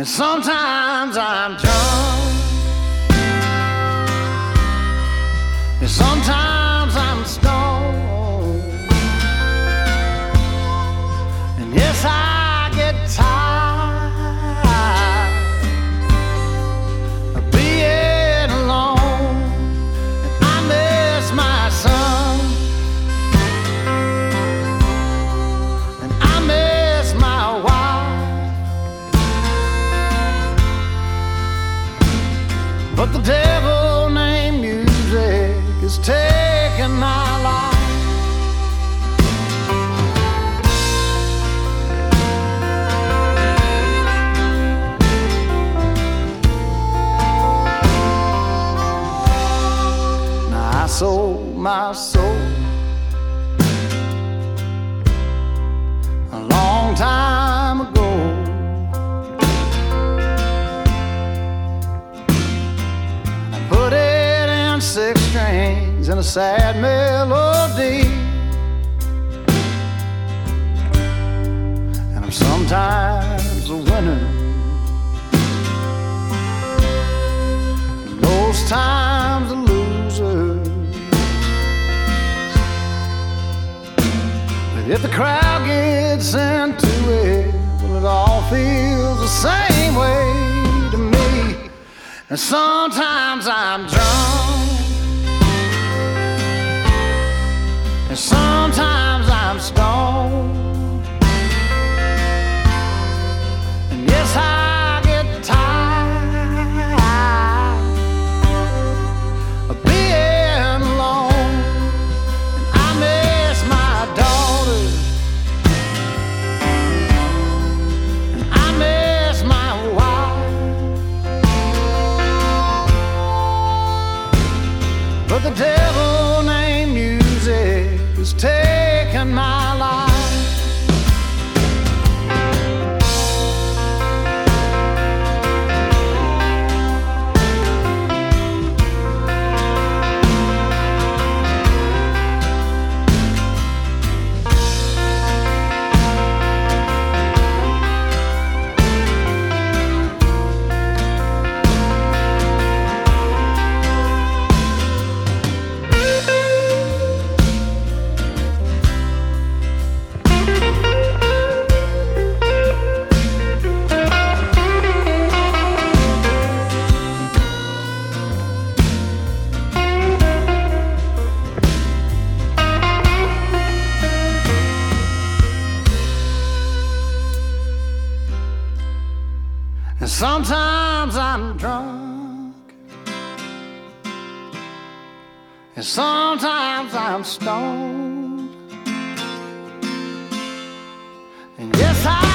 and sometimes I'm drunk, and sometimes I'm stoned, and yes, I get tired of being alone, and I miss my son, and I miss my wife, but the devil named music is taking my life. Now I sold my soul a long time ago. I put it in 6 strings and a sad melody, and I'm sometimes a winner, and most times a loser. But if the crowd gets into it, well, it all feels the same way to me. And sometimes I'm drunk, and sometimes I'm stoned, and yes, I get tired of being alone, and I miss my daughter, and I miss my wife, but the devil named music is taking my life. And sometimes I'm drunk, and sometimes I'm stoned, and yes, I